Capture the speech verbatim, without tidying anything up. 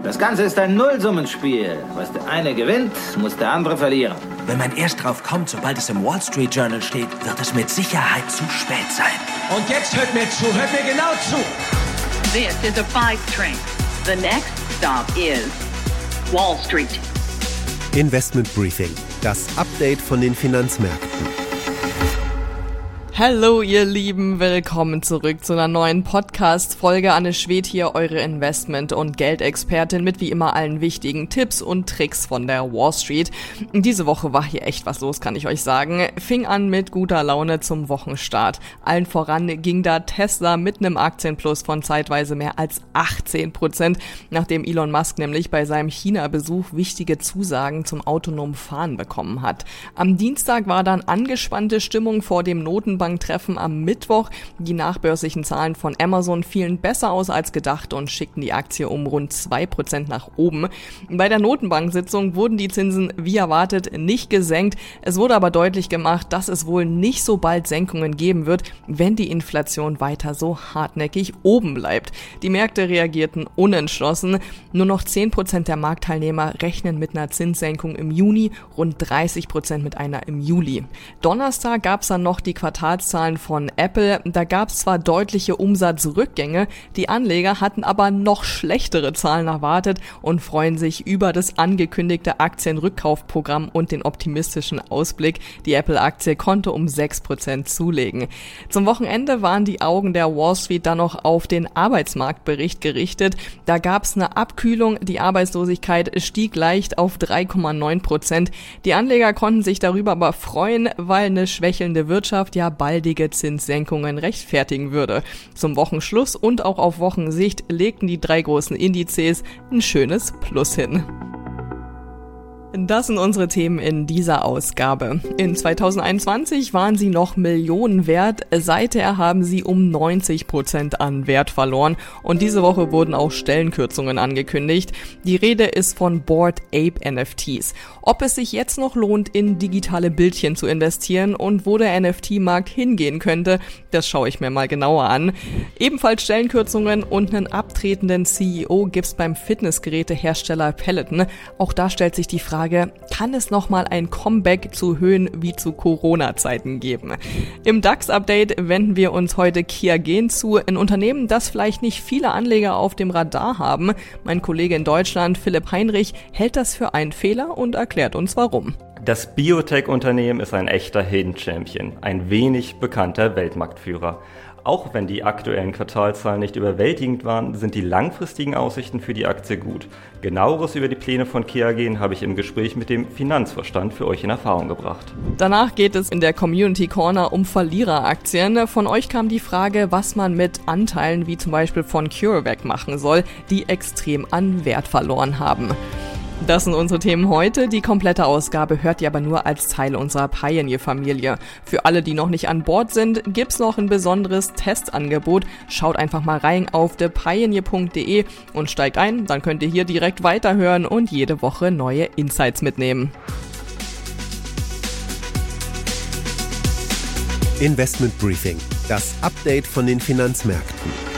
Das Ganze ist ein Nullsummenspiel. Was der eine gewinnt, muss der andere verlieren. Wenn man erst drauf kommt, sobald es im Wall Street Journal steht, wird es mit Sicherheit zu spät sein. Und jetzt hört mir zu, hört mir genau zu. This is a five train. The next stop is Wall Street. Investment Briefing, das Update von den Finanzmärkten. Hallo ihr Lieben, willkommen zurück zu einer neuen Podcast-Folge. Anne Schwedt hier, eure Investment- und Geldexpertin mit wie immer allen wichtigen Tipps und Tricks von der Wall Street. Diese Woche war hier echt was los, kann ich euch sagen. Fing an mit guter Laune zum Wochenstart. Allen voran ging da Tesla mit einem Aktienplus von zeitweise mehr als achtzehn Prozent, nachdem Elon Musk nämlich bei seinem China-Besuch wichtige Zusagen zum autonomen Fahren bekommen hat. Am Dienstag war dann angespannte Stimmung vor dem Notenbank Treffen am Mittwoch. Die nachbörslichen Zahlen von Amazon fielen besser aus als gedacht und schickten die Aktie um rund zwei Prozent nach oben. Bei der Notenbank-Sitzung wurden die Zinsen wie erwartet nicht gesenkt. Es wurde aber deutlich gemacht, dass es wohl nicht so bald Senkungen geben wird, wenn die Inflation weiter so hartnäckig oben bleibt. Die Märkte reagierten unentschlossen. Nur noch zehn Prozent der Marktteilnehmer rechnen mit einer Zinssenkung im Juni, rund dreißig Prozent mit einer im Juli. Donnerstag gab es dann noch die Quartal Zahlen von Apple. Da gab es zwar deutliche Umsatzrückgänge, die Anleger hatten aber noch schlechtere Zahlen erwartet und freuen sich über das angekündigte Aktienrückkaufprogramm und den optimistischen Ausblick. Die Apple-Aktie konnte um sechs Prozent zulegen. Zum Wochenende waren die Augen der Wall Street dann noch auf den Arbeitsmarktbericht gerichtet. Da gab es eine Abkühlung, die Arbeitslosigkeit stieg leicht auf drei Komma neun Prozent. Die Anleger konnten sich darüber aber freuen, weil eine schwächelnde Wirtschaft ja baldige Zinssenkungen rechtfertigen würde. Zum Wochenschluss und auch auf Wochensicht legten die drei großen Indizes ein schönes Plus hin. Das sind unsere Themen in dieser Ausgabe. In zweitausendeinundzwanzig waren sie noch Millionen wert, seither haben sie um neunzig Prozent an Wert verloren und diese Woche wurden auch Stellenkürzungen angekündigt. Die Rede ist von Bored Ape N F Ts. Ob es sich jetzt noch lohnt, in digitale Bildchen zu investieren und wo der N F T-Markt hingehen könnte, das schaue ich mir mal genauer an. Ebenfalls Stellenkürzungen und einen abtretenden C E O gibt's beim Fitnessgerätehersteller Peloton. Auch da stellt sich die Frage, kann es nochmal ein Comeback zu Höhen wie zu Corona-Zeiten geben? Im DAX-Update wenden wir uns heute Qiagen zu, ein Unternehmen, das vielleicht nicht viele Anleger auf dem Radar haben. Mein Kollege in Deutschland, Philipp Heinrich, hält das für einen Fehler und erklärt uns warum. Das Biotech-Unternehmen ist ein echter Hidden Champion, ein wenig bekannter Weltmarktführer. Auch wenn die aktuellen Quartalzahlen nicht überwältigend waren, sind die langfristigen Aussichten für die Aktie gut. Genaueres über die Pläne von Qiagen habe ich im Gespräch mit dem Finanzvorstand für euch in Erfahrung gebracht. Danach geht es in der Community Corner um Verliereraktien. Von euch kam die Frage, was man mit Anteilen wie zum Beispiel von CureVac machen soll, die extrem an Wert verloren haben. Das sind unsere Themen heute. Die komplette Ausgabe hört ihr aber nur als Teil unserer Pioneer-Familie. Für alle, die noch nicht an Bord sind, gibt's noch ein besonderes Testangebot. Schaut einfach mal rein auf the pioneer punkt de und steigt ein. Dann könnt ihr hier direkt weiterhören und jede Woche neue Insights mitnehmen. Investment Briefing, das Update von den Finanzmärkten.